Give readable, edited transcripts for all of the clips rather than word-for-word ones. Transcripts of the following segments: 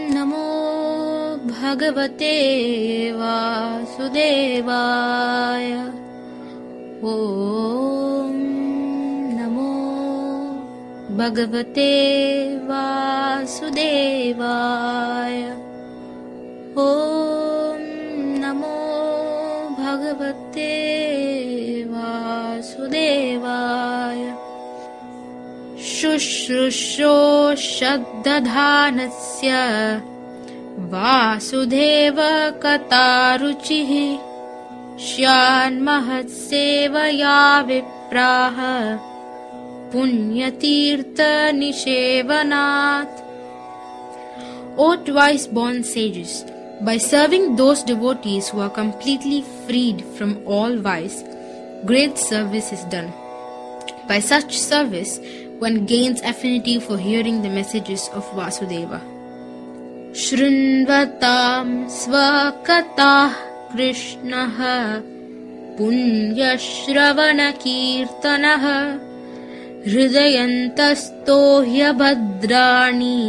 नमो भगवते वासुदेवाय। ॐ नमो भगवते वासुदेवाय। ॐ नमो भगवते वासुदेवाय। शुश्रूषोषदधानस्य वासुदेवकतारुचिः स्यान्महत्सेवया विप्राः पुण्यतीर्थनिषेवनात्। O twice born sages, by serving those devotees who are completely freed from all vice, great service is done. By such service, one gains affinity for hearing the messages of Vasudeva. Shrunvatam svakatah Krishnah punyashravana kirtanah hridayantasto hyabhadrani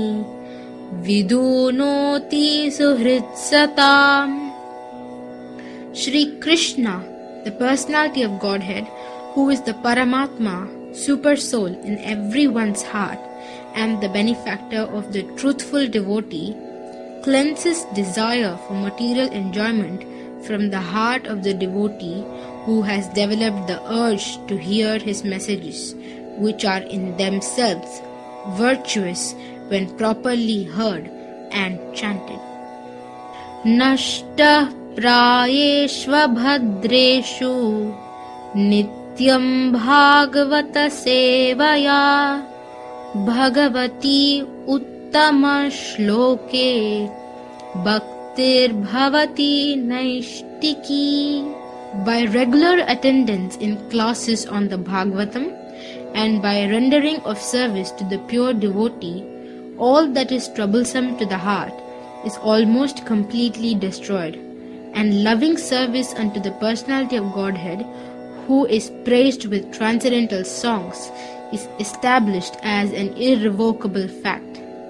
vidunoti suhritsatam. Shri Krishna, the personality of Godhead, who is the Paramatma, super soul in everyone's heart and the benefactor of the truthful devotee, cleanses desire for material enjoyment from the heart of the devotee who has developed the urge to hear his messages, which are in themselves virtuous when properly heard and chanted. Nashta prayeshva bhadreshu nityam bhagavata sevaya bhagavati uttama shloke bhaktir bhavati naishtiki. By regular attendance in classes on the Bhagavatam and by rendering of service to the pure devotee, all that is troublesome to the heart is almost completely destroyed, and loving service unto the personality of Godhead, who is praised with transcendental songs, is established as an irrevocable fact.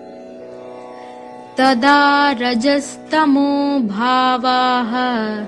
Tada rajastamo bhavaha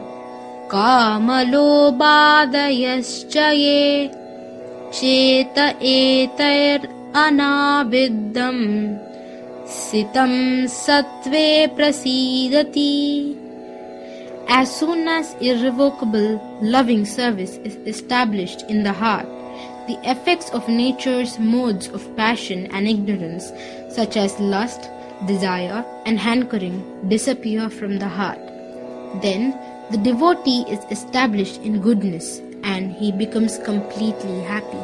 kamalobadayascha ye cheta etair anaviddam sitam sattve prasidati. As soon as irrevocable loving service is established in the heart, the effects of nature's modes of passion and ignorance, such as lust, desire, and hankering, disappear from the heart. Then the devotee is established in goodness and he becomes completely happy.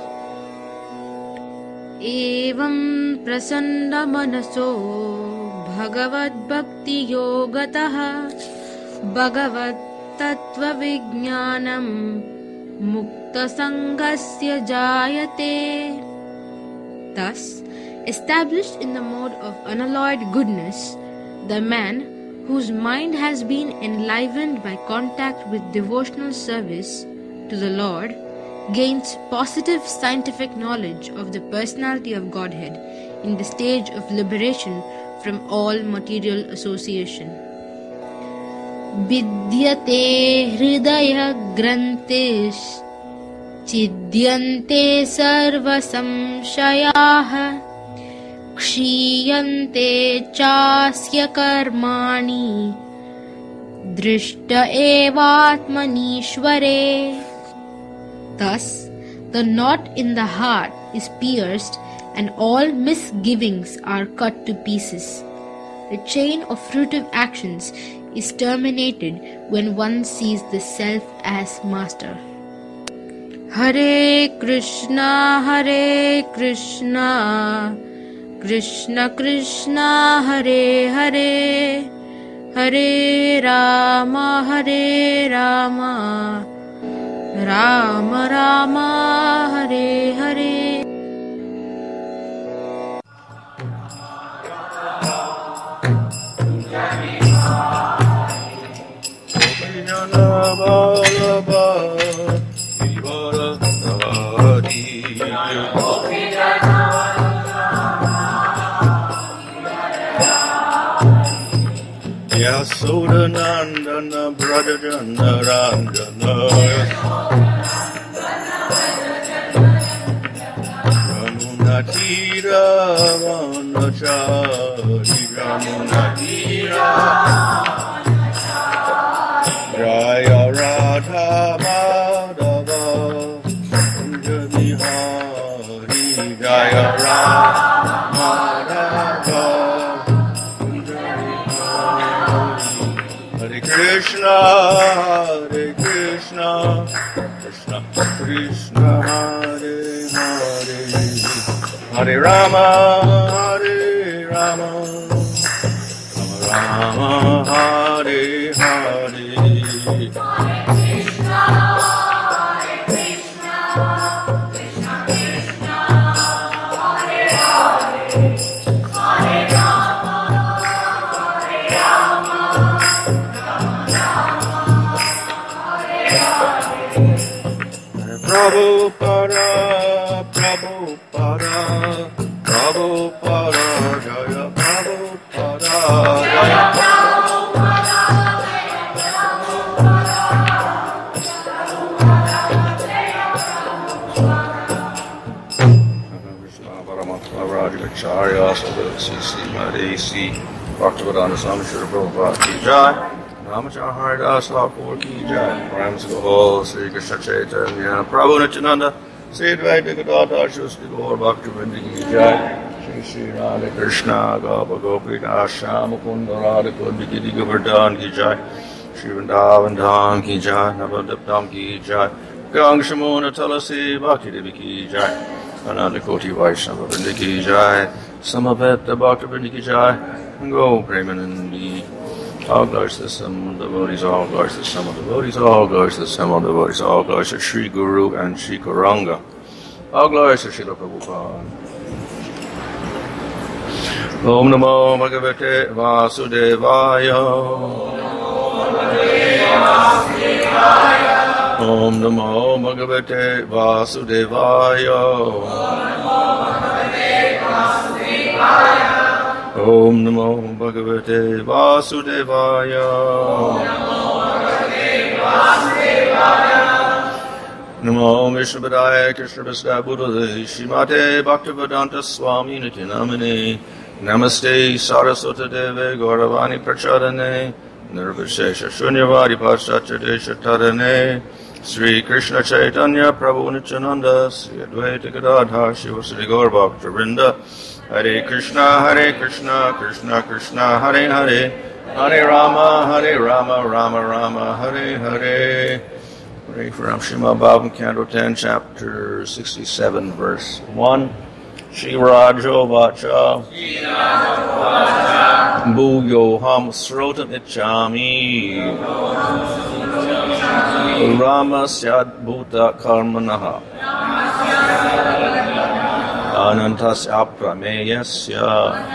Evam prasanna manaso bhagavad bhakti yogataha bhagavad tattva vijnanam mukta sanghasya jayate. Thus, established in the mode of unalloyed goodness, the man whose mind has been enlivened by contact with devotional service to the Lord gains positive scientific knowledge of the personality of Godhead in the stage of liberation from all material association. Vidyate hridaya grantesh chidyante sarva samshayaha kshiyante chasya karmani drishta evatmanishvare. Thus, the knot in the heart is pierced and all misgivings are cut to pieces. The chain of fruitive actions is terminated when one sees the self as master. Hare Krishna, Krishna Krishna, Hare Hare, Hare Rama, Rama Rama, Hare Hare. Yasodanandana Brajajana Ranjana Ramunatira Vanachari Ramunatira Jaya Radha Madhava Kunjabihari Jaya Radha Madhava Hare Krishna, Krishna Krishna, Hare Hare, Hare Rama, Hare Rama, Rama Rama, Hare Hare. Prabhupada, Prabhupada, Prabhupada, Jaya Prabhupada, Jaya Prabhupada, Jaya Prabhupada. Krishna Paramatma Rajacharya Sadhasi Madesi Bhaktivedanta Swami Srila Prabhupada Ki Jai. Ramachandra Haridas Thakur Ki Jai. Rams Gahol, Sri Krishna Chaitanya, Prabhu Nityananda, Sri Advaita Gadadhar Shri Gaur Bhaktivinoda Ki Jai. Shri Radha Krishna, Gapa Gopi Dasha, Mukunda Radha Kundi Giri Govardhan Ki Jai. Shri Vrindavan Dham Ki Jai, Navadip Dham Ki Jai. Gang Shamona Tulasi Bhakti Devi Ki Jai. Ananda Koti Vaishnava Vrinda Ki Jai. Samaveta Bhaktivinoda Ki Jai. Go Premanandi. All glories to the Sum devotees, all glories to the Sum devotees, all glories to the Sum devotees, all glories to Sri Guru and Sri Gauranga. All glories to Srila Prabhupada. Om Namo Bhagavate Vasudevaya. Om Namo Bhagavate Vasudevaya. Om Namo Bhagavate Vasudevaya. Namo Vishnupadaya Krishna Vishnu Buddhade Shrimate Bhaktivedanta Swami Nityanamane Namaste Saraswata Deve Gauravani Prachadane Nirvishesha Shunyavadi Paschatadesha Tadane Sri Krishna Chaitanya Prabhu Nityananda Sri Advaita Gadadhar Shiva Sri Gaur Bhaktivinoda Hare Krishna, Krishna Krishna, Hare Hare, Hare Rama, Rama Rama, Hare Hare. Pray for Srimad Bhagavatam, Canto 10, Chapter 67, Verse 1. Shirajo Vacha, Bhuyo Ham Srotam Ichami, Rama Syad Bhuta Karmanaha. Anantasya Prameyasya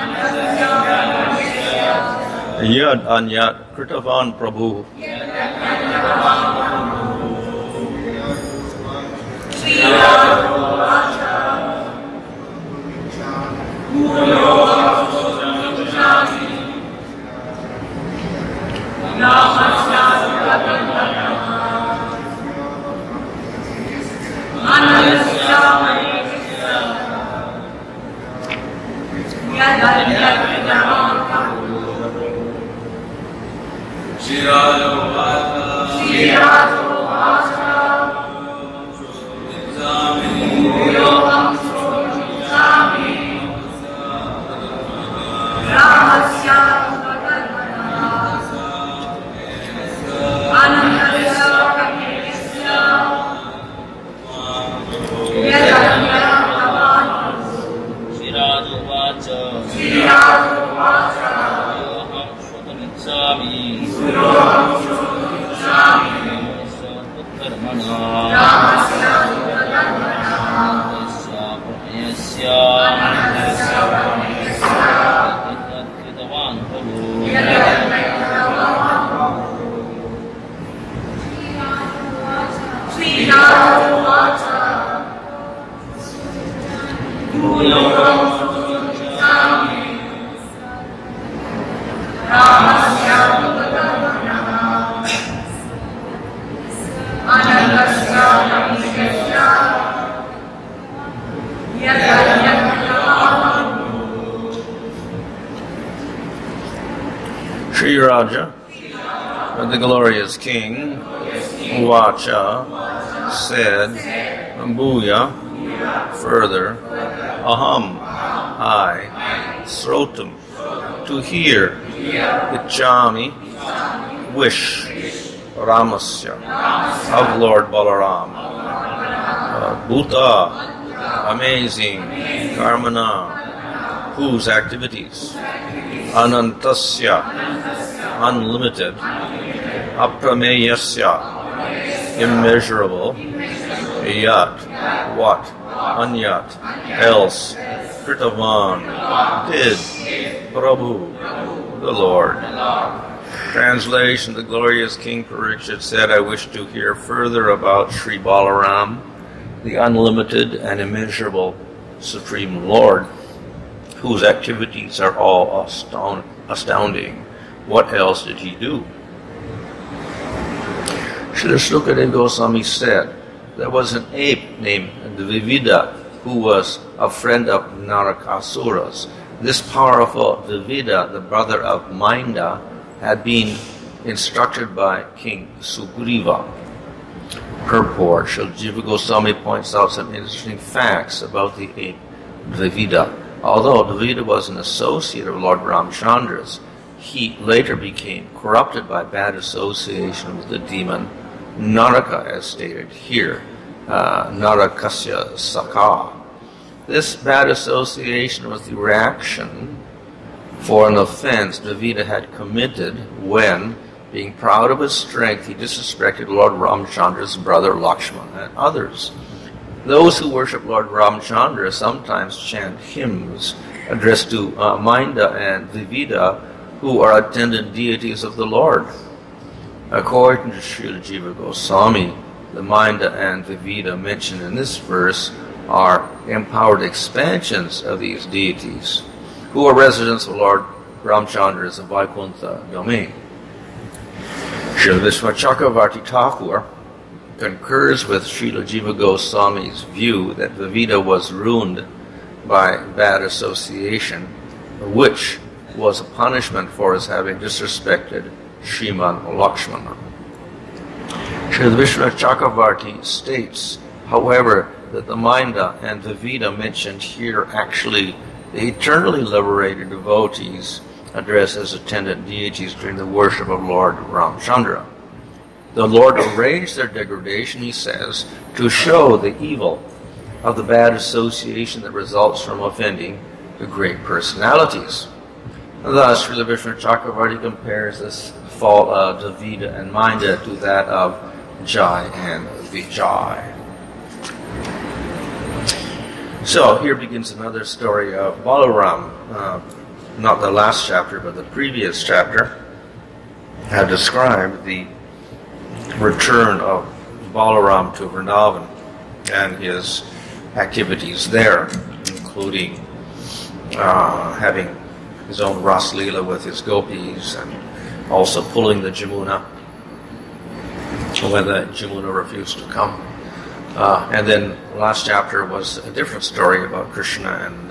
Yad Anyat Kritavan Prabhu Namaste. Sri Raja, the glorious king, Uvacha, said, Bhuya, further, Aham, I, Srotam, to hear, Ichchami, wish, Ramasya, of Lord Balaram, Bhuta, amazing, Karmana, whose activities, Anantasya, unlimited, Aprameyasya, immeasurable, Yat, what, Anyat, else, Kritavan, did, Prabhu, the Lord. Translation, the glorious King Parikshit said, I wish to hear further about Sri Balaram, the unlimited and immeasurable Supreme Lord, whose activities are all astounding. What else did he do? Srila Sukadeva Goswami said, there was an ape named Dvivida who was a friend of Narakasuras. This powerful Dvivida, the brother of Mainda, had been instructed by King Sugriva. Purport, Srila Jiva Goswami points out some interesting facts about the ape Dvivida. Although Dvivida was an associate of Lord Ramchandra's, he later became corrupted by bad association with the demon Naraka, as stated here, Narakasya Sakha. This bad association was the reaction for an offense Dvivida had committed when, being proud of his strength, he disrespected Lord Ramchandra's brother Lakshmana and others. Those who worship Lord Ramchandra sometimes chant hymns addressed to Mainda and Dvivida, who are attendant deities of the Lord. According to Srila Jiva Goswami, the Mainda and Dvivida mentioned in this verse are empowered expansions of these deities, who are residents of Lord Ramchandra's Vaikuntha domain. Srila Vishwachakravarti Thakur concurs with Srila Jiva Goswami's view that Dvivida was ruined by bad association, which was a punishment for his having disrespected Shriman Lakshmana. Srila Vishwachakravarti states, however, that the Mainda and Dvivida mentioned here actually the eternally liberated devotees addressed as attendant deities during the worship of Lord Ramchandra. The Lord arranged their degradation, he says, to show the evil of the bad association that results from offending the great personalities. Thus, Srila Vishnu Chakravarti compares this fall of Dvivida and Mainda to that of Jai and Vijay. So, here begins another story of Balaram. Not the last chapter, but the previous chapter had described the return of Balaram to Vrindavan and his activities there, including having his own Ras Leela with his gopis and also pulling the Jamuna when the Jamuna refused to come. And then the last chapter was a different story about Krishna and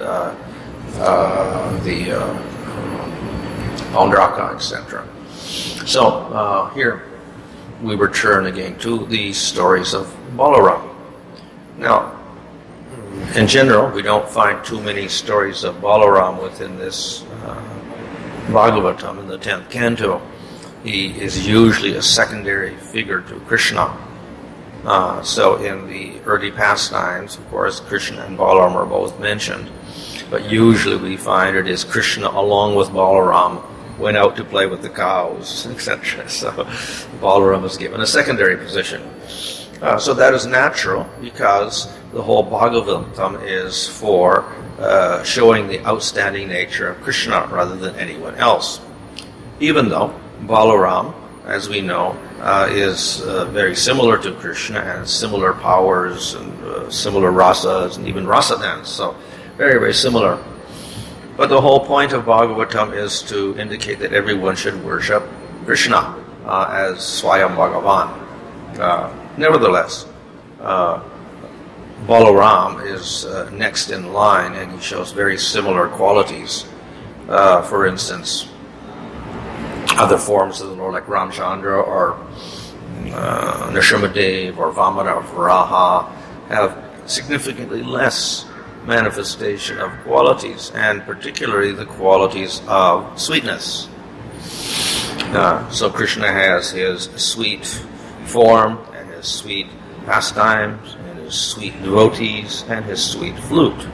the Paundraka, etc. So here we return again to the stories of Balaram. Now, in general, we don't find too many stories of Balaram within this Bhagavatam in the 10th canto. He is usually a secondary figure to Krishna. So in the early pastimes, of course, Krishna and Balaram are both mentioned. But usually we find it is Krishna along with Balaram went out to play with the cows, etc. So Balaram is given a secondary position. So that is natural because the whole Bhagavatam is for showing the outstanding nature of Krishna rather than anyone else. Even though Balaram, as we know, is very similar to Krishna and similar powers and similar rasas and even rasa dance. So very, very similar. But the whole point of Bhagavatam is to indicate that everyone should worship Krishna as Swayam Bhagavan. Nevertheless, Balaram is next in line and he shows very similar qualities. For instance, other forms of the Lord, like Ramchandra or Nrsimhadev or Vamana or Varaha, have significantly less manifestation of qualities, and particularly the qualities of sweetness. So Krishna has his sweet form and his sweet pastimes and his sweet devotees and his sweet flute.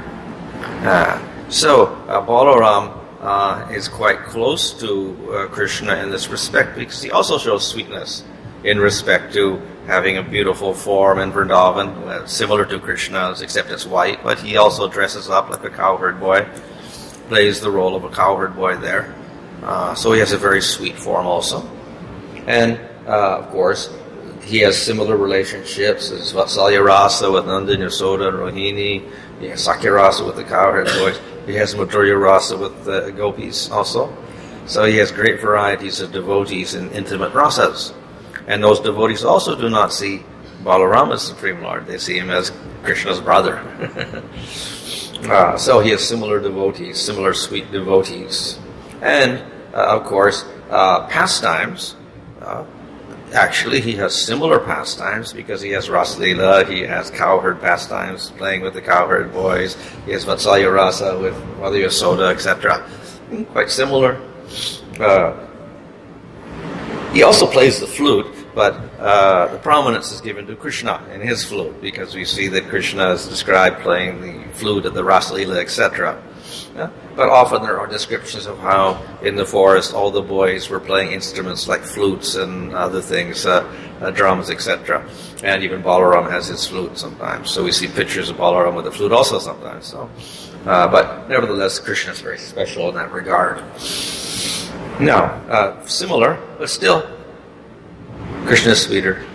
So Balaram is quite close to Krishna in this respect, because he also shows sweetness in respect to having a beautiful form in Vrindavan, similar to Krishna's, except it's white, but he also dresses up like a cowherd boy, plays the role of a cowherd boy there. So he has a very sweet form also. And, of course, he has similar relationships as Vatsalya Rasa with Nanda, Yasoda, and Rohini. He has Sakya Rasa with the cowherd boys. He has Madhurya Rasa with the gopis also. So he has great varieties of devotees in intimate rasas. And those devotees also do not see Balaram as Supreme Lord. They see him as Krishna's brother. So he has similar devotees, similar sweet devotees. And, of course, pastimes. Actually, he has similar pastimes because he has Rasalila, he has cowherd pastimes, playing with the cowherd boys, he has Vatsalya Rasa with Mother Yasoda, etc. Quite similar. He also plays the flute, but the prominence is given to Krishna in his flute, because we see that Krishna is described playing the flute at the Rasalila, etc. But often there are descriptions of how in the forest all the boys were playing instruments like flutes and other things, drums, etc. And even Balaram has his flute sometimes. So we see pictures of Balaram with the flute also sometimes. So, but nevertheless, Krishna is very special in that regard. Now, similar, but still, Krishna is sweeter.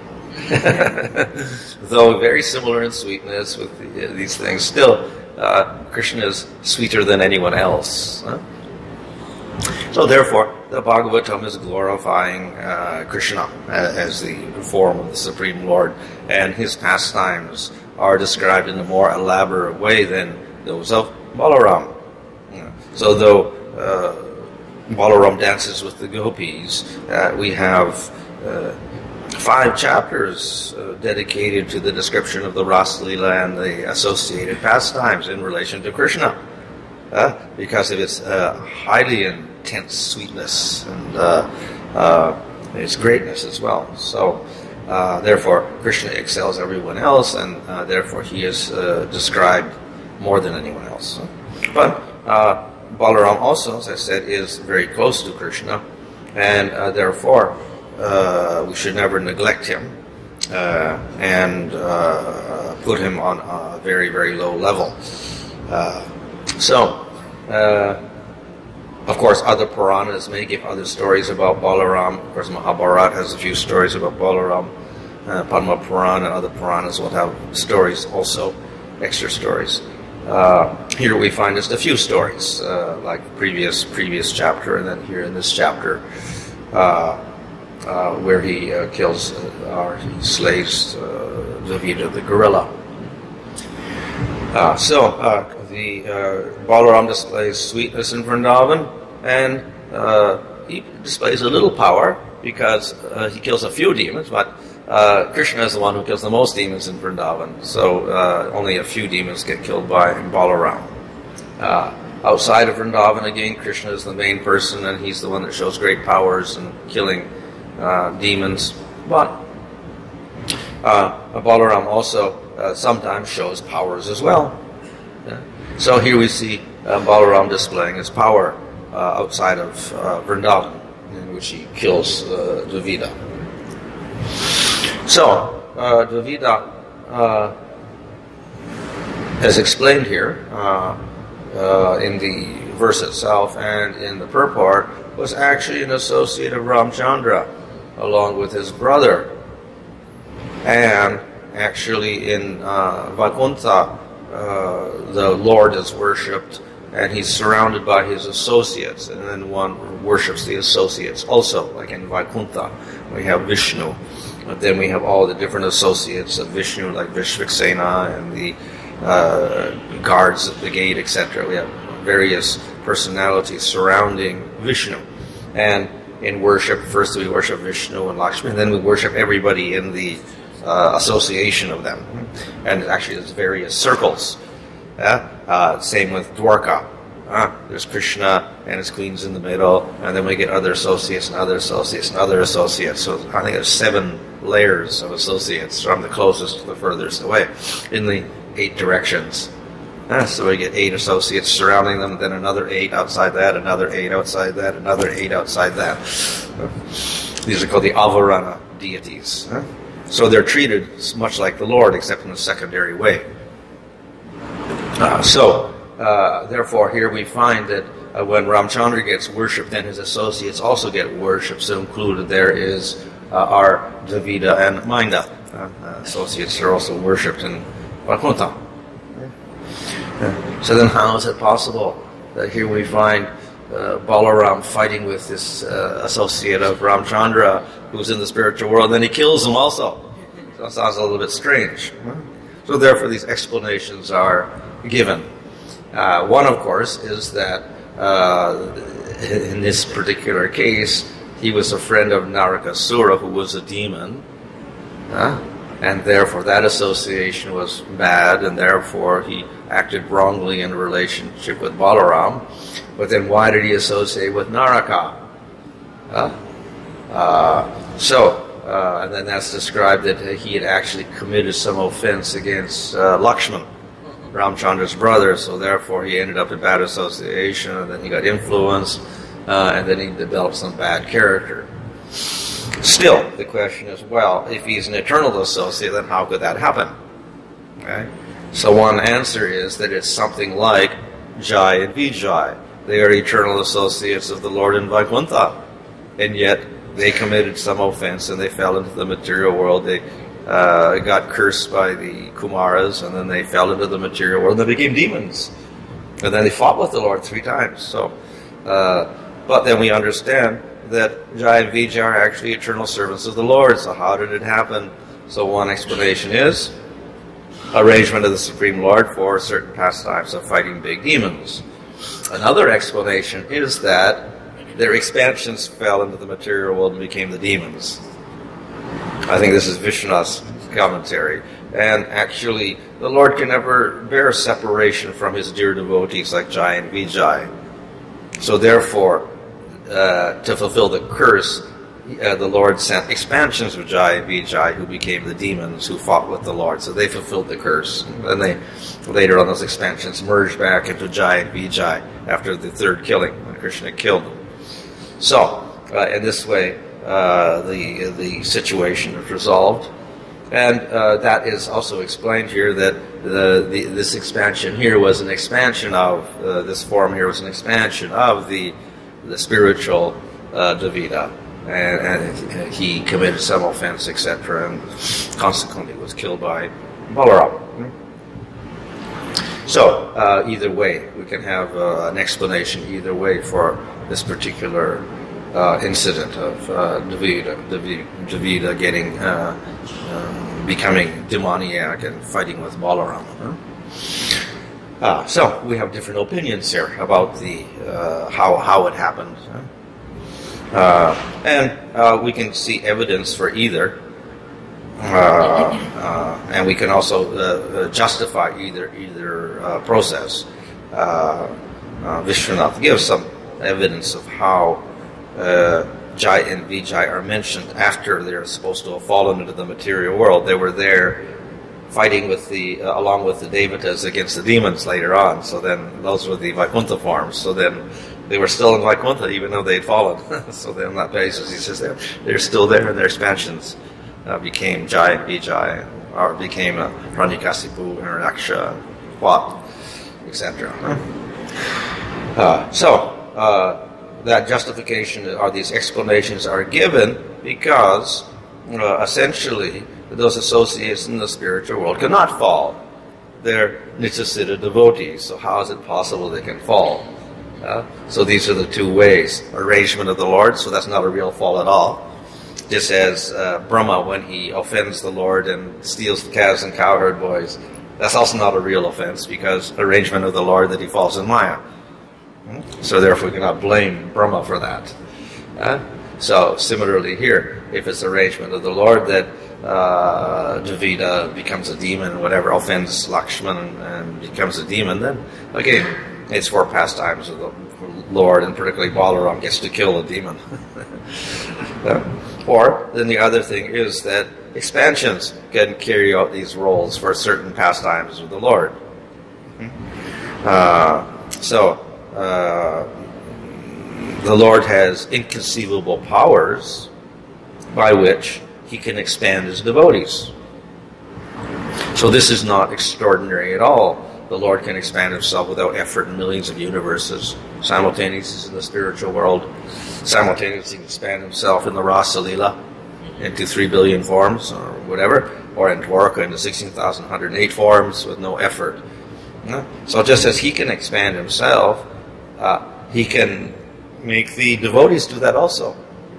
Though very similar in sweetness with these things, still, Krishna is sweeter than anyone else. So therefore, the Bhagavatam is glorifying Krishna as the form of the Supreme Lord, and his pastimes are described in a more elaborate way than those of Balaram. So though Balaram dances with the gopis, we have 5 chapters dedicated to the description of the Rasalila and the associated pastimes in relation to Krishna, because of its highly intense sweetness and its greatness as well. So, therefore, Krishna excels everyone else, and therefore he is described more than anyone else. But Balaram also, as I said, is very close to Krishna, and therefore we should never neglect him and put him on a very, very low level. Of course, other Puranas may give other stories about Balaram. Of course, Mahabharata has a few stories about Balaram. Padma Purana and other Puranas will have stories also, extra stories. Here we find just a few stories, like previous chapter, and then here in this chapter, where he kills or he slays Dravida the gorilla. The Balaram displays sweetness in Vrindavan, and he displays a little power because he kills a few demons, but Krishna is the one who kills the most demons in Vrindavan, so only a few demons get killed by Balaram. Outside of Vrindavan, again, Krishna is the main person, and he's the one that shows great powers in killing demons. But Balaram also sometimes shows powers as well. So here we see Balaram displaying his power outside of Vrindavan, in which he kills Dravida. So, Dravida, as explained here in the verse itself and in the purport, was actually an associate of Ramchandra, along with his brother. And actually in Vaikuntha, the Lord is worshipped, and he's surrounded by his associates, and then one worships the associates also, like in Vaikuntha. We have Vishnu, but then we have all the different associates of Vishnu, like Vishvaksena and the guards at the gate, etc. We have various personalities surrounding Vishnu. And in worship, first we worship Vishnu and Lakshmi, and then we worship everybody in the association of them. And actually there's various circles. Same with Dwarka. There's Krishna and his queens in the middle, and then we get other associates and other associates and other associates. So I think there's 7 layers of associates from the closest to the furthest away in the 8 directions. So we get 8 associates surrounding them, then another 8 outside that, another 8 outside that, another 8 outside that. These are called the Avarana deities. So they're treated much like the Lord, except in a secondary way. Therefore, here we find that when Ramchandra gets worshipped, then his associates also get worshipped. So included there is our Dravida and Mainda. Associates are also worshipped in Vaikuntha. So then how is it possible that here we find Balaram fighting with this associate of Ramchandra who's in the spiritual world, and then he kills him also? So it sounds a little bit strange. So therefore these explanations are given. One, of course, is that in this particular case, he was a friend of Narakasura, who was a demon, and therefore that association was bad, and therefore he acted wrongly in a relationship with Balaram. But then why did he associate with Naraka? And then that's described that he had actually committed some offense against Lakshman, Ramchandra's brother, so therefore he ended up in bad association, and then he got influenced, and then he developed some bad character. Still, the question is, well, if he's an eternal associate, then how could that happen? Okay? So one answer is that it's something like Jai and Vijay. They are eternal associates of the Lord in Vaikuntha, and yet they committed some offense and they fell into the material world. They got cursed by the Kumaras, and then they fell into the material world and they became demons. And then they fought with the Lord 3 times. So, but then we understand that Jai and Vijay are actually eternal servants of the Lord. So how did it happen? So one explanation is arrangement of the Supreme Lord for certain pastimes of fighting big demons. Another explanation is that their expansions fell into the material world and became the demons. I think this is Vishnu's commentary. And actually, the Lord can never bear separation from his dear devotees like Jai and Vijay. So therefore, to fulfill the curse, the Lord sent expansions of Jai and Vijay, who became the demons who fought with the Lord. So they fulfilled the curse. And they later on, those expansions merged back into Jai and Vijay after the 3rd killing, when Krishna killed them. So, in this way, the situation is resolved. And that is also explained here that this expansion here was an expansion of, this form here was an expansion of the spiritual Dravida. And he committed some offense, etc., and consequently was killed by Balaram. So, either way, we can have an explanation either way for this particular incident of Dravida getting becoming demoniac and fighting with Balaram. So we have different opinions here about the how it happened, and we can see evidence for either, and we can also justify either process. Vishwanath gives some evidence of how Jai and Vijay are mentioned after they're supposed to have fallen into the material world. They were there fighting with along with the Devatas against the demons later on. So then those were the Vaikuntha forms. So then they were still in Vaikuntha even though they had fallen. So then on that basis he says they're still there, and their expansions became Jai and Vijay, or became Hiranyakasipu and Raksha, Wat, etc. That justification or these explanations are given because essentially those associates in the spiritual world cannot fall. They're Nityasiddha devotees, so how is it possible they can fall? So these are the 2 ways. Arrangement of the Lord, so that's not a real fall at all. Just as Brahma, when he offends the Lord and steals the calves and cowherd boys, that's also not a real offense because arrangement of the Lord that he falls in Maya. So therefore we cannot blame Brahma for that. So similarly here, if it's arrangement of the Lord that Dravida becomes a demon, whatever, offends Lakshman and becomes a demon, then again, it's for pastimes of the Lord, and particularly Balaram gets to kill a demon. Or then the other thing is that expansions can carry out these roles for certain pastimes of the Lord. The Lord has inconceivable powers by which he can expand his devotees. So this is not extraordinary at all. The Lord can expand himself without effort in millions of universes, simultaneously in the spiritual world, simultaneously expand himself in the Rasa Lila into 3 billion forms or whatever, or in Dwarka into 16,108 forms with no effort. So just as he can expand himself, he can make the devotees do that also.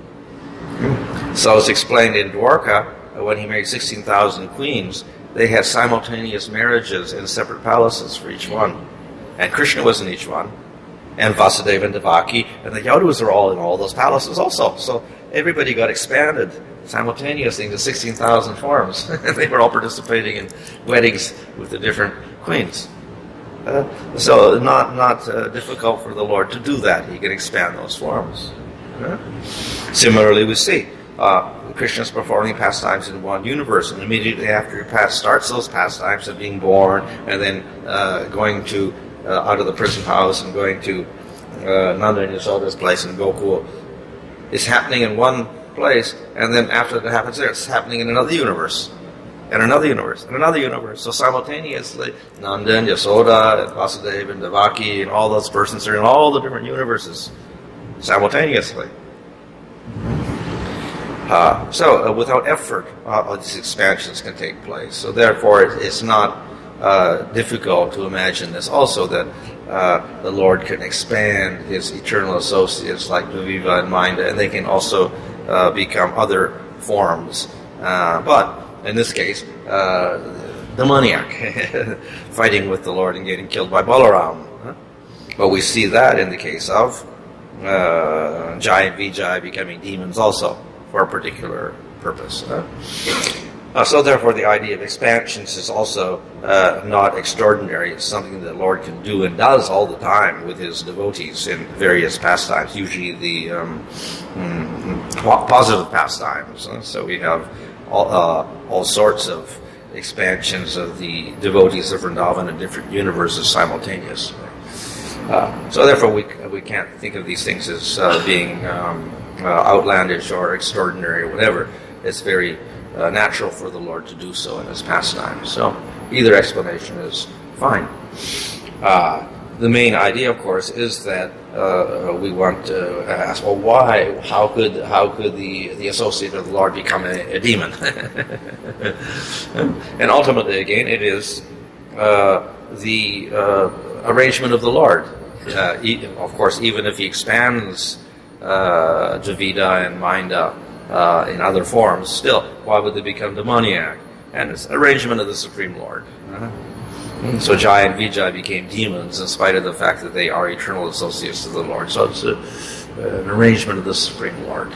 So it's explained in Dwarka, when he married 16,000 queens, they had simultaneous marriages in separate palaces for each one. And Krishna was in each one, and Vasudeva and Devaki, and the Yadus are all in all those palaces also. So everybody got expanded simultaneously into 16,000 forms. They were all participating in weddings with the different queens. So not difficult for the Lord to do that. He can expand those forms. Similarly, we see Krishna's performing pastimes in one universe, and immediately after he starts those pastimes of being born, and then going to out of the prison house and going to Nanda and Yashoda's place in Gokul, it's happening in one place, and then after that happens there, it's happening in another universe. And another universe, and another universe. So simultaneously, Nanda and Yasoda and Vasudeva and Devaki and all those persons are in all the different universes simultaneously. So without effort, these expansions can take place. So therefore, it's not difficult to imagine this also, that the Lord can expand his eternal associates like Dvaviva and Minda, and they can also become other forms. But in this case, demoniac, fighting with the Lord and getting killed by Balaram. But we see that in the case of Jai and Vijay becoming demons also for a particular purpose. So therefore the idea of expansions is also not extraordinary. It's something that the Lord can do and does all the time with his devotees in various pastimes, usually the positive pastimes. So we have all sorts of expansions of the devotees of Vrindavan in different universes simultaneously. So therefore we can't think of these things as being outlandish or extraordinary or whatever. It's very natural for the Lord to do so in his pastime. So either explanation is fine. The main idea, of course, is that we want to ask, well, why? How could the associate of the Lord become a demon? And ultimately, again, it is the arrangement of the Lord. Of course, even if he expands Dravida and Minda in other forms, still, why would they become demoniac? And it's arrangement of the Supreme Lord. So Jai and Vijay became demons in spite of the fact that they are eternal associates of the Lord. So it's an arrangement of the Supreme Lord.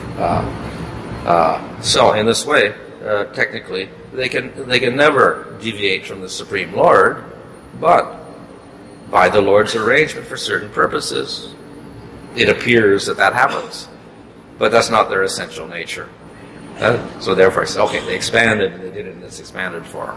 So in this way, technically, they can never deviate from the Supreme Lord, but by the Lord's arrangement for certain purposes, it appears that happens. But that's not their essential nature. So therefore I say, okay, they expanded, and they did it in this expanded form.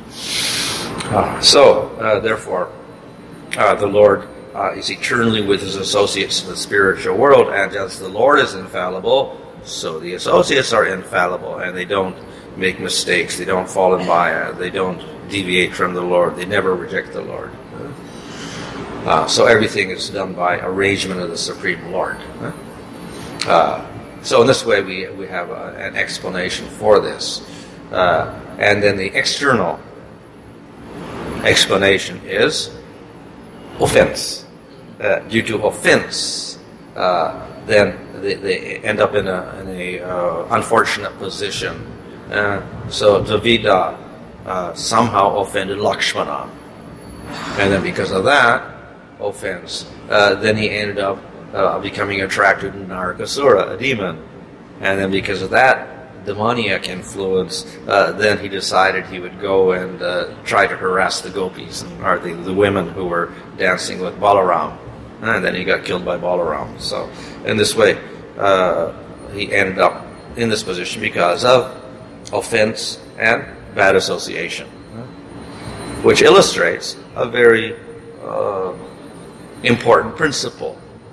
Therefore, the Lord is eternally with his associates in the spiritual world, and as the Lord is infallible, so the associates are infallible, and they don't make mistakes, they don't fall in maya, they don't deviate from the Lord, they never reject the Lord. So everything is done by arrangement of the Supreme Lord. So in this way we have an explanation for this. And then the external explanation is offense. Due to offense, then they end up in a unfortunate position. So Dravida somehow offended Lakshmana, and then because of that offense, then he ended up becoming attracted to Narakasura, a demon. And then because of that demoniac influence, then he decided he would go and try to harass the gopis, or the women who were dancing with Balaram. And then he got killed by Balaram. So in this way, he ended up in this position because of offense and bad association, which illustrates a very important principle.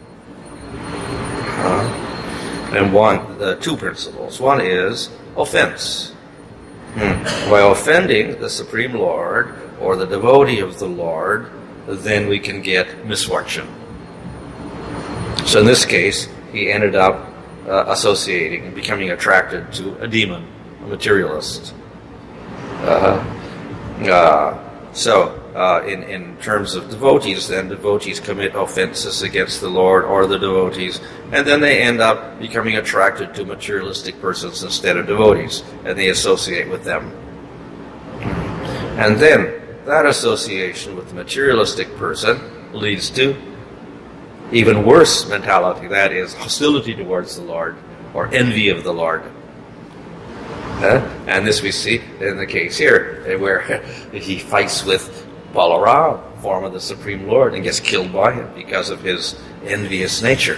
And two principles. One is offense. By offending the Supreme Lord or the devotee of the Lord, then we can get misfortune. So in this case, he ended up associating and becoming attracted to a demon, a materialist. In terms of devotees, then devotees commit offenses against the Lord or the devotees, and then they end up becoming attracted to materialistic persons instead of devotees, and they associate with them. And then that association with the materialistic person leads to even worse mentality, that is, hostility towards the Lord or envy of the Lord. And this we see in the case here, where he fights with Balaram, form of the Supreme Lord, and gets killed by him because of his envious nature.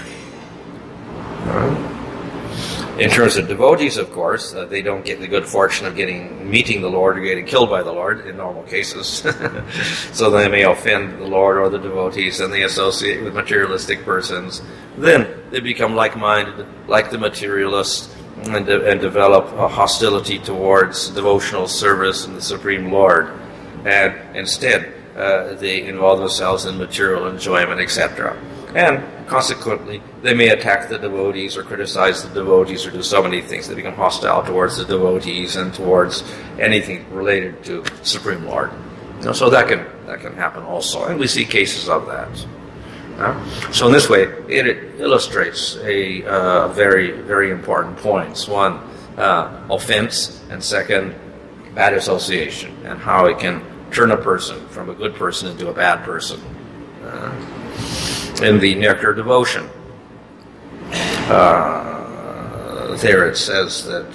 In terms of devotees, of course, they don't get the good fortune of meeting the Lord or getting killed by the Lord in normal cases. So they may offend the Lord or the devotees, and they associate with materialistic persons. Then they become like-minded, like the materialists, and develop a hostility towards devotional service and the Supreme Lord. And instead, they involve themselves in material enjoyment, etc. And consequently, they may attack the devotees or criticize the devotees or do so many things. They become hostile towards the devotees and towards anything related to Supreme Lord. So that can happen also, and we see cases of that. So in this way, it illustrates a very, very important points. One, offense, and second, bad association, and how it can turn a person from a good person into a bad person. In the Nectar Devotion, there it says that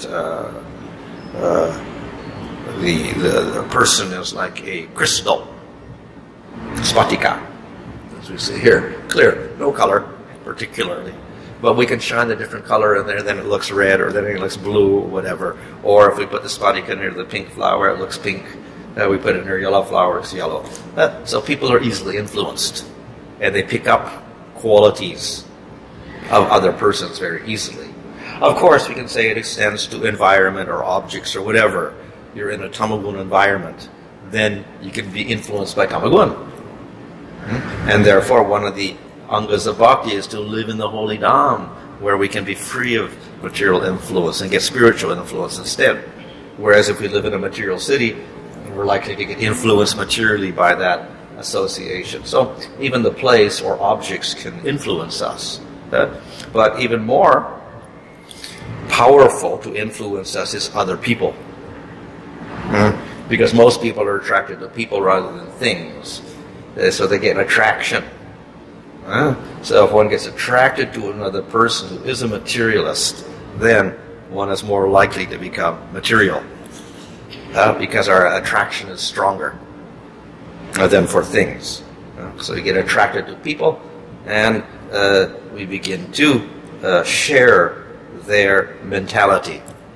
the person is like a crystal, spatika, as we see here, clear, no color particularly, but we can shine a different color in there, then it looks red, or then it looks blue, or whatever. Or if we put the spatika near the pink flower, it looks pink. We put it near yellow flower, it's yellow. So people are easily influenced, and they pick up qualities of other persons very easily. Of course, we can say it extends to environment or objects or whatever. You're in a tamagun environment, then you can be influenced by tamagun. And therefore, one of the angas of bhakti is to live in the holy dham, where we can be free of material influence and get spiritual influence instead. Whereas if we live in a material city, we're likely to get influenced materially by that association. So even the place or objects can influence us. But even more powerful to influence us is other people. Because most people are attracted to people rather than things. So they get an attraction. So if one gets attracted to another person who is a materialist, then one is more likely to become material. Because our attraction is stronger than for things. So we get attracted to people, and we begin to share their mentality.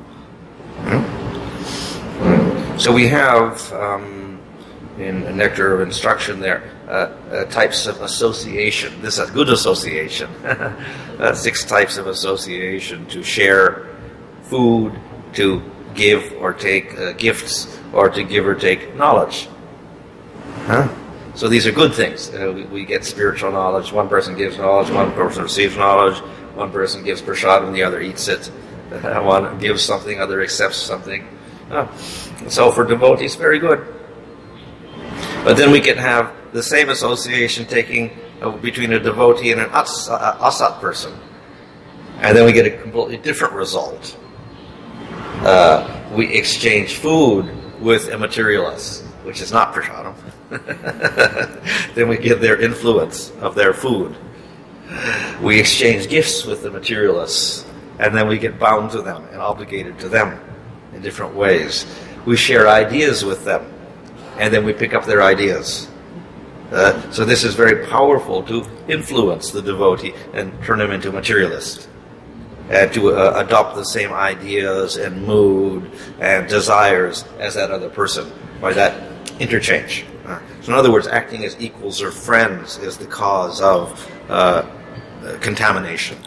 So we have, in Nectar of Instruction there, types of association. This is good association. 6 types of association: to share food, to give or take gifts, or to give or take knowledge. So these are good things. We get spiritual knowledge. One person gives knowledge, one person receives knowledge, one person gives prasadam, the other eats it. One gives something, other accepts something. So for devotees, very good. But then we can have the same association taking between a devotee and an asat person. And then we get a completely different result. We exchange food with a materialist, which is not prasadam. Then we get their influence of their food. We exchange gifts with the materialists, and then we get bound to them and obligated to them in different ways. We share ideas with them, and then we pick up their ideas. So this is very powerful to influence the devotee and turn him into a materialist, and to adopt the same ideas and mood and desires as that other person by that interchange. So in other words, acting as equals or friends is the cause of contamination.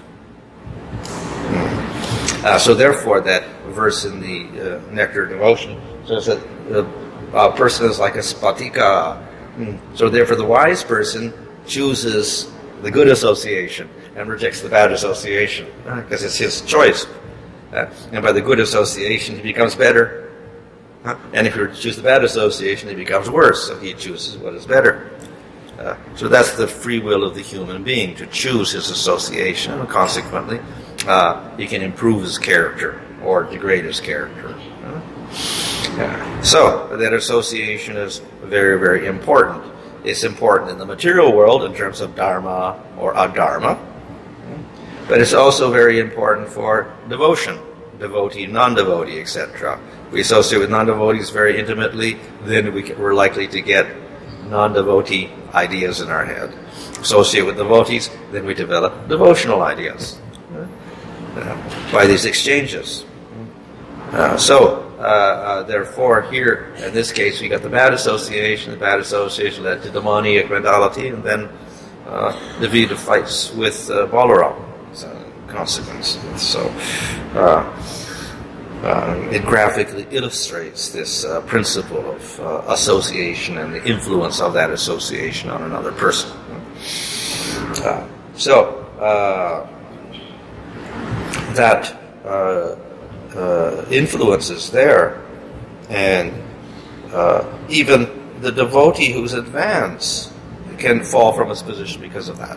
So therefore, that verse in the Nectar of Devotion says that a person is like a spatika. So therefore, the wise person chooses the good association and rejects the bad association, because it's his choice. And by the good association, he becomes better. And if you choose the bad association, he becomes worse. So he chooses what is better. So that's the free will of the human being, to choose his association, and consequently, he can improve his character or degrade his character. So that association is very, very important. It's important in the material world in terms of dharma or adharma, but it's also very important for devotion, devotee, non-devotee, etc. We associate with non-devotees very intimately, then we're likely to get non-devotee ideas in our head. Associate with devotees, then we develop devotional ideas by these exchanges. Therefore, here, in this case, we got the bad association. The bad association led to demoniac mentality, and then Devita fights with Balaram. Consequence. So, it graphically illustrates this principle of association and the influence of that association on another person. That influence is there, and even the devotee who's advanced can fall from his position because of that.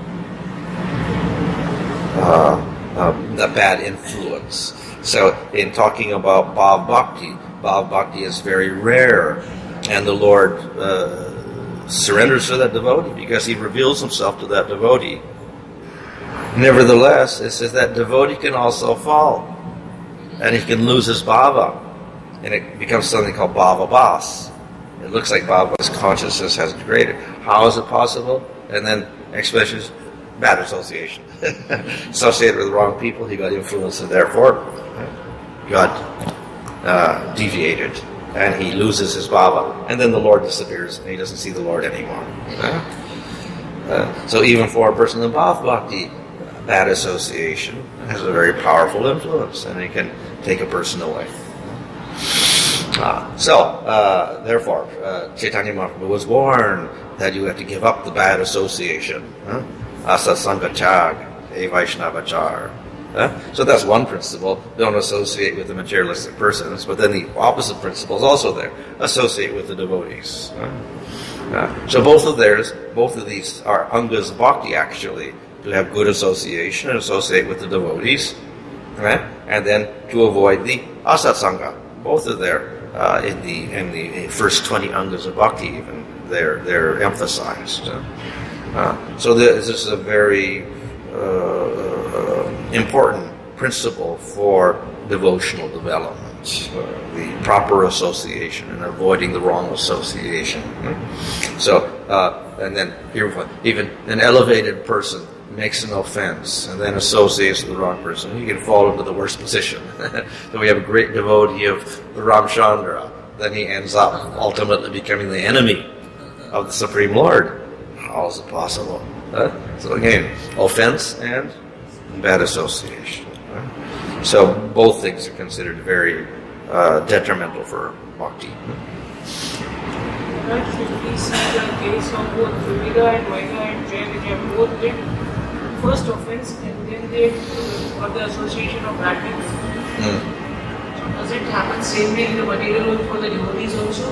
The bad influence. So in talking about Bhav Bhakti is very rare, and the Lord surrenders to that devotee because he reveals himself to that devotee. Nevertheless, it says that devotee can also fall, and he can lose his bhava, and it becomes something called bhava bas. It looks like bhava's consciousness has degraded. How is it possible? And then expressions, bad association. Associated with the wrong people, he got influenced, and therefore got deviated, and he loses his bhava, and then the Lord disappears, and he doesn't see the Lord anymore. So even for a person in Bhav Bhakti, bad association has a very powerful influence, and it can take a person away. Therefore, Chaitanya Mahaprabhu was warned that you have to give up the bad association. Asasangachag, a Vaishnavachar. So that's one principle. Don't associate with the materialistic persons, but then the opposite principle is also there. Associate with the devotees. So both of these are angas of bhakti, actually, to have good association and associate with the devotees, right? And then to avoid the asatsanga. Both are there in the first 20 angas of bhakti. Even they're emphasized. So this is a very important principle for devotional development, the proper association and avoiding the wrong association. And then even an elevated person makes an offense and then associates with the wrong person, he can fall into the worst position. So we have a great devotee of Ramchandra, then he ends up ultimately becoming the enemy of the Supreme Lord. How is it possible? So again, offense and bad association. So both things are considered very detrimental for bhakti. Should we see the case of both Dvivida and Vaida and Jay, which have both did first offense and then they got the association of bad things? So does it happen same way in the material world for the devotees also?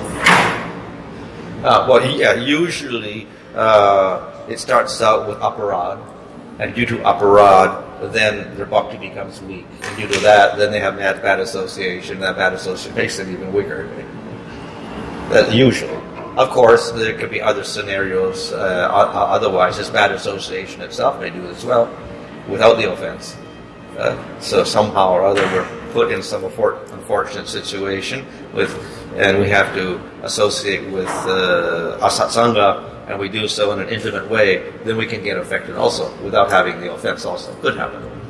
Usually it starts out with aparad, and due to aparad, then their bhakti becomes weak. And due to that, then they have bad association. That bad association makes them even weaker. That usually. of course, there could be other scenarios. Otherwise, this bad association itself may do as well, without the offense. So somehow or other, we're put in some unfortunate situation and we have to associate with asat sangha, and we do so in an intimate way. Then we can get affected also, without having the offense. Also could happen. In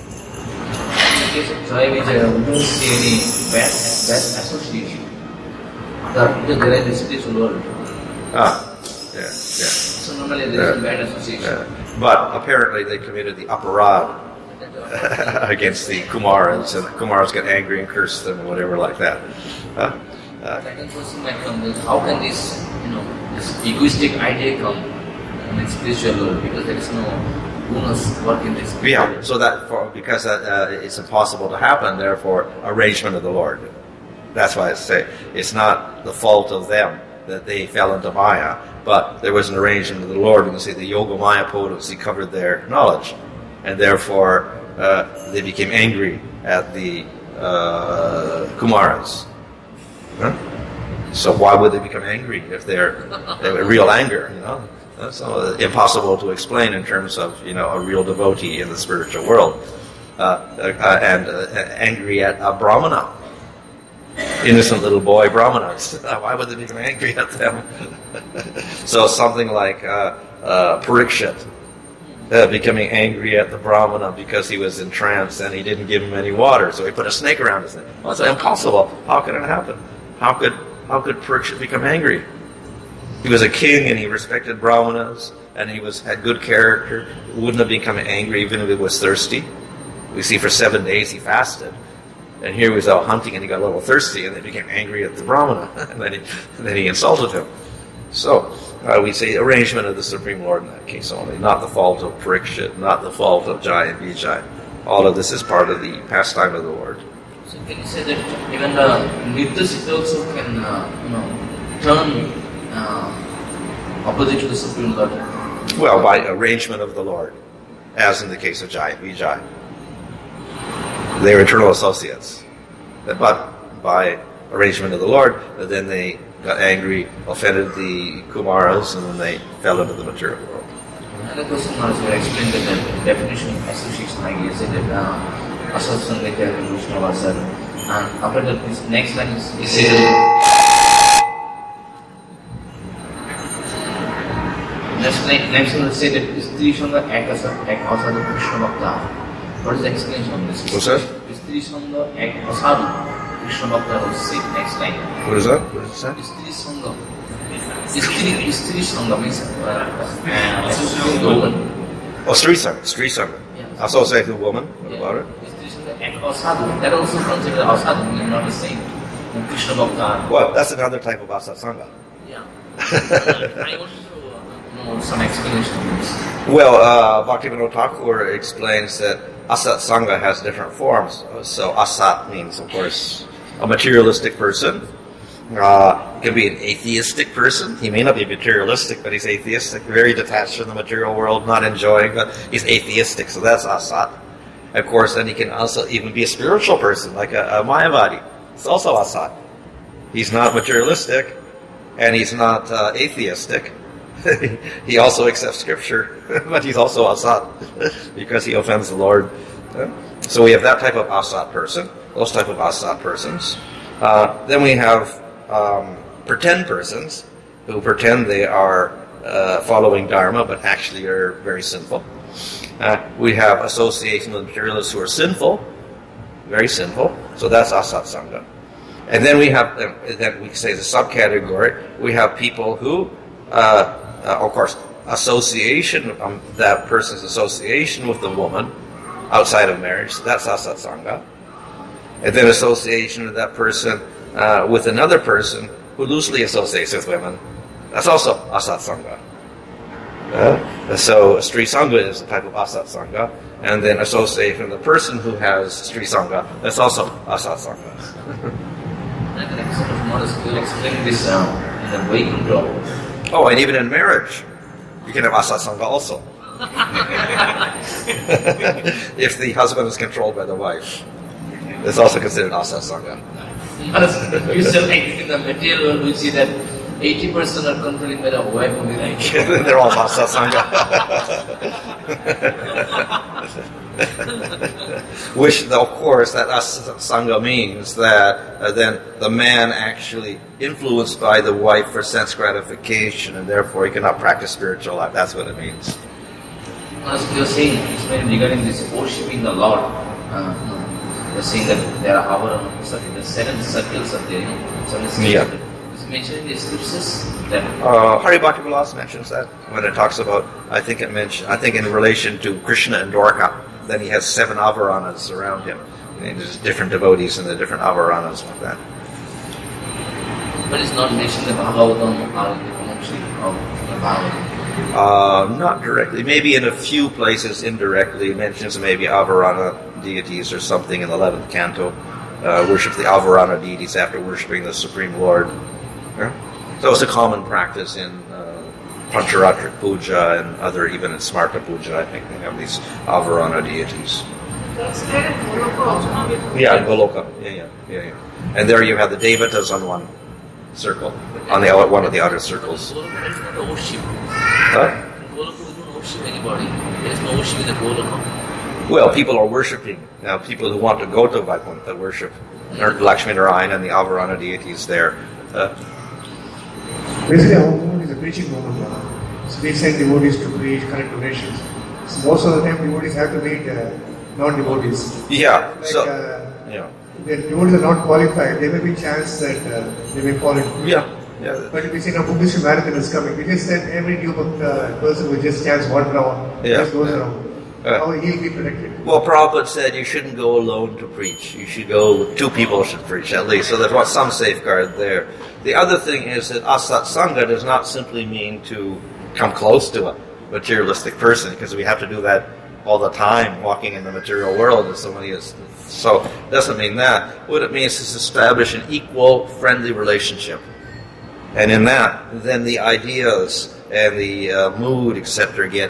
case of Jaya Vijaya, we don't see any bad association. Because there is a spiritual world. Yeah. So normally there is a bad association. Yeah. But apparently they committed the aparad against the Kumaras, and the Kumaras get angry and curse them or whatever like that. Second question might come is, how can this egoistic idea come in spiritual world? Because there is no gunas work in this. Yeah, so because it's impossible to happen, therefore arrangement of the Lord. That's why I say it's not the fault of them that they fell into Maya, but there was an arrangement of the Lord. We can say the Yoga Maya potency covered their knowledge, and therefore they became angry at the Kumaras. Huh? So why would they become angry if they're real anger? That's impossible to explain in terms of a real devotee in the spiritual world, and angry at a Brahmana, innocent little boy Brahmanas. Why would they become angry at them? So something like Parikshit becoming angry at the Brahmana because he was in trance and he didn't give him any water, so he put a snake around his neck. Well, it's impossible. How could it happen? How could Parikshit become angry? He was a king and he respected Brahmanas and he had good character. Wouldn't have become angry even if he was thirsty. We see for 7 days he fasted. And here he was out hunting and he got a little thirsty and they became angry at the Brahmana. And then he insulted him. So we say arrangement of the Supreme Lord in that case only, not the fault of Parikshit, not the fault of Jaya and Vijaya. All of this is part of the pastime of the Lord. So can you say that even the Nityasiddha also can turn opposite to the Supreme Lord? Well, by arrangement of the Lord, as in the case of Jaya and Vijaya. They are eternal associates. But by arrangement of the Lord, then they got angry, offended the Kumaras, and then they fell into the material world. Another question was explained that the definition of association, like you said, that association with the Vishnu Vasar. And after that, this next line is said. Next one will say that Istri Sangha ek asadu Krishna Bhakta. What is the explanation of this? What's that? Istri Sangha ek asadu Krishna Bhakta will say next line. What is that? What does it say? Istri Sangha. Istri Sangha means associating the woman. Oh, Sri Sangha. Yeah. Associated with woman. What about it? Istri Sangha ek asadu. That also considered asadu, not the same. Krishna Bhakta. Well, that's another type of Asat Sangha. Yeah. I want to know some explanation of this. Well, Bhaktivinoda Thakur explains that Asat Sangha has different forms. So Asat means, of course, a materialistic person. It can be an atheistic person. He may not be materialistic, but he's atheistic, very detached from the material world, not enjoying, but he's atheistic, so that's Asat. Of course, then he can also even be a spiritual person, like a Mayavadi. It's also Asat. He's not materialistic, and he's not atheistic. He also accepts scripture, but he's also Asat, because he offends the Lord. So we have that type of Asat person, those type of Asat persons. Then we have pretend persons, who pretend they are following Dharma, but actually are very sinful. We have association with materialists who are sinful, very sinful, so that's Asat Sangha. And then we have, then we say the subcategory, we have people who, of course, association, that person's association with the woman outside of marriage, that's Asat Sangha. And then association of that person with another person who loosely associates with women, that's also Asat Sangha. So Sri Sangha is a type of Asat Sangha, and then association with the person who has Sri Sangha, that's also Asat Sangha. Like an episode of Modest will explain this in the Vaikuntha. Oh, and even in marriage, you can have Asat Sangha also. If the husband is controlled by the wife, it's also considered Asat Sangha. Usually, like in the material world, we see that 80% are controlling by the wife only, right? They're all about satsanga. Which, of course, that sangha means that then the man actually influenced by the wife for sense gratification, and therefore he cannot practice spiritual life. That's what it means. As you're saying, regarding this worshipping the Lord, you're saying that there are the 7 circles of there, Yeah. It's mentioned in the scriptures that Hari Bhakti Vilas mentions that when it talks about, I think in relation to Krishna and Dwarka, then he has 7 avaranas around him. And there's different devotees in the different avaranas like that. but it's not mentioned in the Bhagavatam or in the commentary of the Bhagavatam. Not directly. Maybe in a few places indirectly. It mentions maybe avarana deities or something in the 11th canto. Worship the avarana deities after worshipping the Supreme Lord. Yeah? So it's a common practice in Pancharatra Puja and other, even in Smarta Puja, I think they have these avarana deities. That's there in Goloka also, no? Yeah, in Goloka. Yeah. And there you have the Devatas on one circle, on the one of the outer circles. Goloka is not a worship. Huh? Goloka, we don't worship anybody. There is no worship in the Goloka. Well, people are worshipping. Now, people who want to go to Vaikuntha worship Lakshmi Narayana and the avarana deities there. Basically, our movement is a preaching movement. So we send devotees to preach, collect donations. So most of the time, devotees have to meet non-devotees. Yeah, Like, so, yeah. the devotees are not qualified. There may be chance that they may fall in. Yeah. But if we say now Buddhist marathon is coming, we just send every new person who just stands one round, just goes around. How he'll be protected. Well, Prabhupada said you shouldn't go alone to preach. You should go with 2 people should preach at least. So there's some safeguard there. The other thing is that asat sangha does not simply mean to come close to a materialistic person, because we have to do that all the time, walking in the material world as somebody is. So it doesn't mean that. What it means is establish an equal, friendly relationship. And in that, then the ideas and the mood, etc., get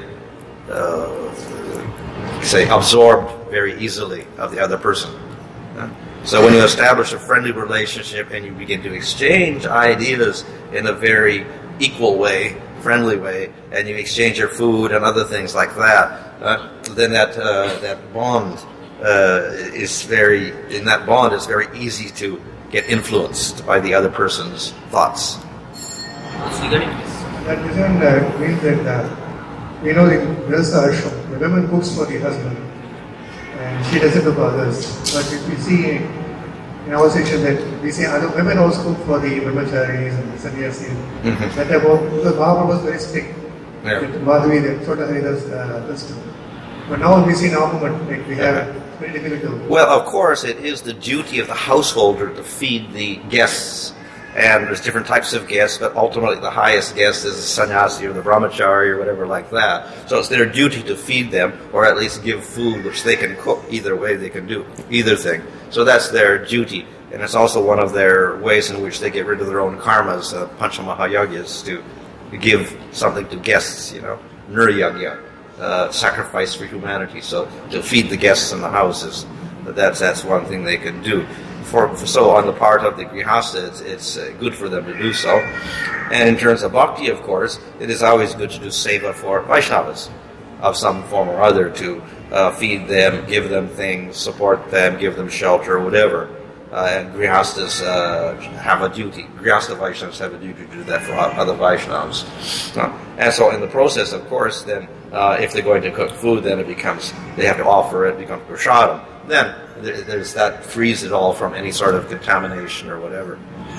absorbed very easily of the other person. So when you establish a friendly relationship and you begin to exchange ideas in a very equal way, friendly way, and you exchange your food and other things like that, then that bond is very easy to get influenced by the other person's thoughts. What's regarding this? That doesn't mean that, in Grihastha ashram, the woman cooks for the husband and she does it for others. But if we see in our section that we say other women also cook for the brahmacharis and the sannyasis, that because Mahaprabhu was very strict with Madhavi, the Chota Haridas custom. But now we see in our movement, like we have very difficult. Well, of course, it is the duty of the householder to feed the guests. And there's different types of guests, but ultimately the highest guest is the sannyasi or the brahmachari or whatever like that. So it's their duty to feed them, or at least give food, which they can cook. Either way they can do either thing. So that's their duty. And it's also one of their ways in which they get rid of their own karmas, Panchamahayagyas, to give something to guests, Niryagya, sacrifice for humanity. So to feed the guests in the houses, that's one thing they can do. So on the part of the Grihastha, it's good for them to do so. And in terms of bhakti, of course, it is always good to do seva for Vaishnavas of some form or other, to feed them, give them things, support them, give them shelter, whatever. And Grihasthas have a duty. Grihastha Vaishnavas have a duty to do that for other Vaishnavas. And so in the process, of course, then if they're going to cook food, then they have to offer it, becomes prasadam. Then there's that frees it all from any sort of contamination or whatever.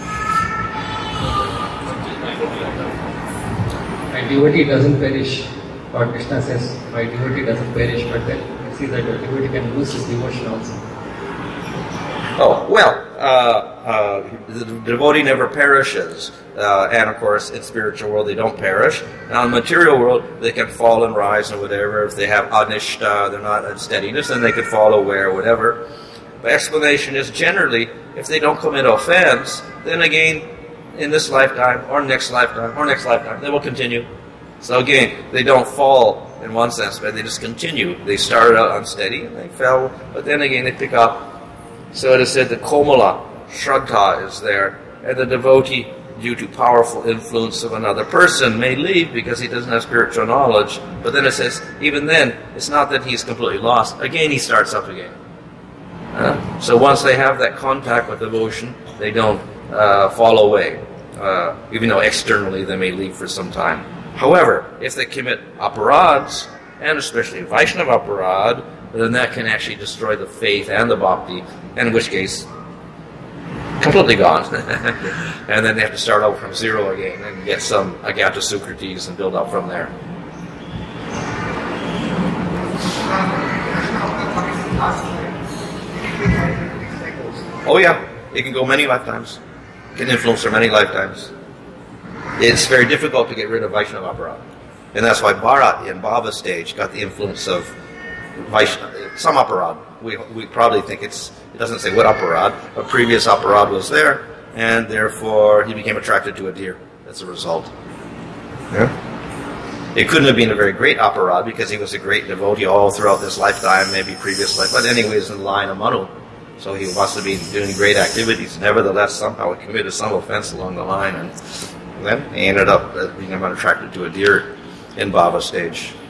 My devotee doesn't perish. Lord Krishna says, my devotee doesn't perish, but then you see that the devotee can lose his devotion also. Oh, well, the devotee never perishes. And of course, in spiritual world, they don't perish. Now, in the material world, they can fall and rise and whatever. If they have anishta, they're not in steadiness, then they could fall away or whatever. The explanation is generally, if they don't commit offense, then again, in this lifetime, or next lifetime, they will continue. So again, they don't fall in one sense, but they just continue. They started out unsteady, and they fell, but then again, they pick up. So it is said that Komala, Shraddha is there, and the devotee due to powerful influence of another person, may leave because he doesn't have spiritual knowledge. But then it says, even then, it's not that he's completely lost. Again, he starts up again. So once they have that contact with devotion, they don't fall away, even though externally they may leave for some time. However, if they commit aparads, and especially Vaishnava aparad, then that can actually destroy the faith and the bhakti, and in which case, completely gone. And then they have to start over from zero again and get some Agata Socrates and build up from there. Oh yeah, it can go many lifetimes. It can influence for many lifetimes. It's very difficult to get rid of Vaishnava aparad. And that's why Bharat in Bhava stage got the influence of Vaishnava, some aparad. We probably think it doesn't say what aparad, a previous aparad was there, and therefore he became attracted to a deer as a result. Yeah. It couldn't have been a very great aparad because he was a great devotee all throughout this lifetime, maybe previous life, but anyways in the line of Manu. So he must have been doing great activities. Nevertheless, somehow he committed some offense along the line, and then he ended up being attracted to a deer in Bhava stage.